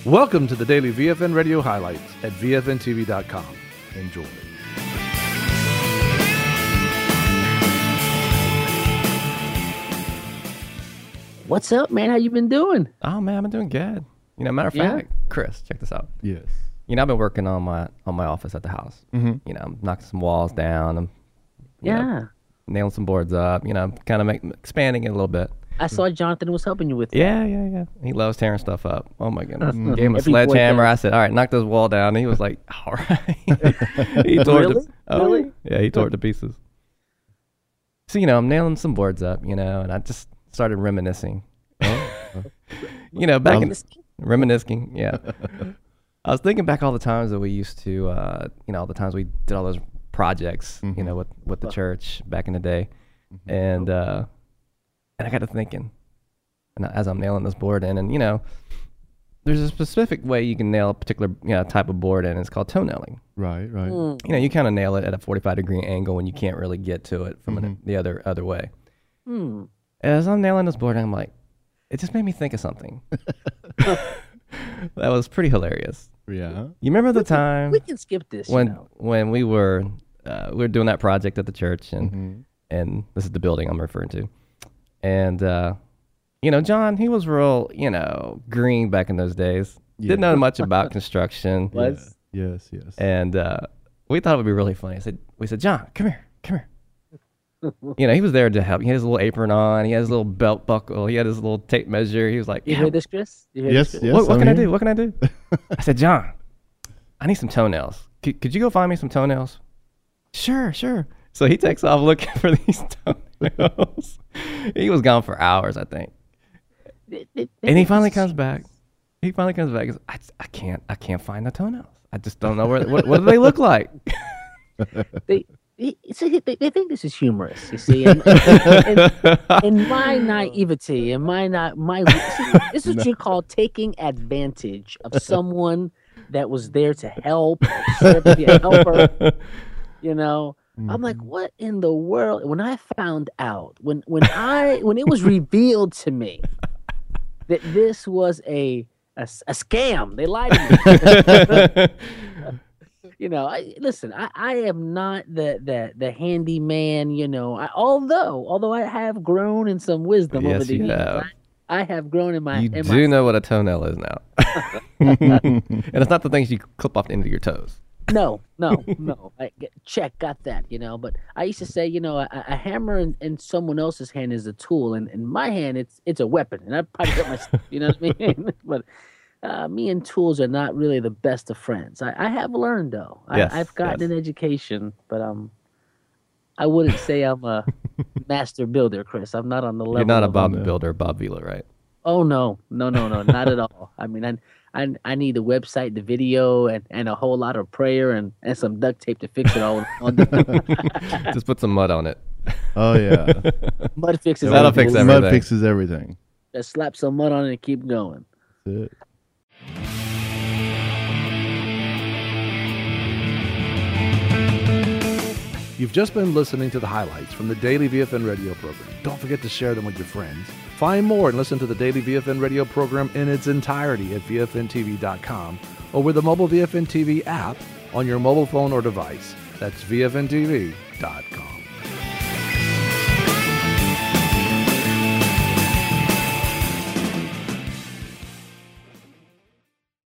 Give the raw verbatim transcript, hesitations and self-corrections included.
Welcome to the daily V F N Radio highlights at V F N T V dot com. Enjoy. What's up, man? How you been doing? Oh man, I've been doing good. You know, matter of Yeah? fact, Chris, check this out. Yes. You know, I've been working on my on my office at the house. Mm-hmm. You know, I'm knocking some walls down. I'm you know, Yeah. nailing some boards up. You know, kind of make expanding it a little bit. I saw Jonathan was helping you with that. Yeah, yeah, yeah. He loves tearing stuff up. Oh my goodness. Mhm. Gave him a Every boy sledgehammer. I does. said, "All right, knock this wall down." And he was like, "All right." He tore it. Really? To, oh, Really? Yeah, he tore it to pieces. So you know, I'm nailing some boards up. You know, and I just started reminiscing. You know, back in reminiscing. Yeah. I was thinking back all the times that we used to, uh, you know, all the times we did all those projects, Mhm. you know, with, with the Well. church back in the day. Mhm. And, uh, and I got to thinking, and as I'm nailing this board in, and, you know, there's a specific way you can nail a particular, you know, type of board in. It's called toe nailing. Right, right. Mm. You know, you kind of nail it at a forty-five degree angle when you can't really get to it from an, Mhm. the other, other way. Hmm. As I'm nailing this board, I'm like, it just made me think of something. That was pretty hilarious. Yeah. You remember the time We can skip this. when you know. when we were uh, we were doing that project at the church, and Mhm. and this is the building I'm referring to, and uh, you know, John, he was real, you know, green back in those days. Yeah. Didn't know much about construction, What? Yeah. Yes, yes. and uh, we thought it would be really funny. I said, we said, John, come here, come here. You know, he was there to help. He had his little apron on. He had his little belt buckle. He had his little tape measure. He was like, You yeah, hear this, Chris? You hear Yes, this, Chris? yes. what, what I'm can I here. do? What can I do? I said, John, I need some toenails. Could, could you go find me some toenails? Sure, sure. So he takes off looking for these toenails. He was gone for hours, I think. Th- th- And he th- finally comes back. He finally comes back. He goes, I, I can't, I can't find the toenails. I just don't know where. What, what do they look like? They, they, see, they, they think this is humorous. You see, and, and, and, in my naivety, and my not my see, this is what you call taking advantage of someone that was there to help, serve to be a helper. You know, I'm like, what in the world? When I found out, when when I when it was revealed to me that this was a a, s- a scam, they lied to me. You know, I listen. I, I am not the the the handyman. You know, I, although although I have grown in some wisdom over Yes, the you years, have. I, I have grown in my. You in do my, know what a toenail is now, and it's not the things you clip off the end of your toes. No, no, no. I get, check, got that. You know, but I used to say, you know, a, a hammer in, in someone else's hand is a tool, and in my hand, it's it's a weapon, and I probably got my. You know what I mean? But. Uh, me and tools are not really the best of friends. I, I have learned though. I, Yes, I've gotten yes. an education, but um, I wouldn't say I'm a master builder, Chris. I'm not on the level. You're not a of- Bob no. Builder, Bob Vila, right? Oh no, no, no, no, not at all. I mean, I, I, I need the website, the video, and, and a whole lot of prayer and, and some duct tape to fix it all. On the Just put some mud on it. Oh, yeah. mud fixes That'll everything. fix Mud everything. fixes everything. Just slap some mud on it and keep going. That's it. You've just been listening to the highlights from the daily V F N radio program. Don't forget to share them with your friends. Find more and listen to the daily V F N radio program in its entirety at V F N T V dot com or with the mobile V F N T V app on your mobile phone or device. That's V F N T V dot com.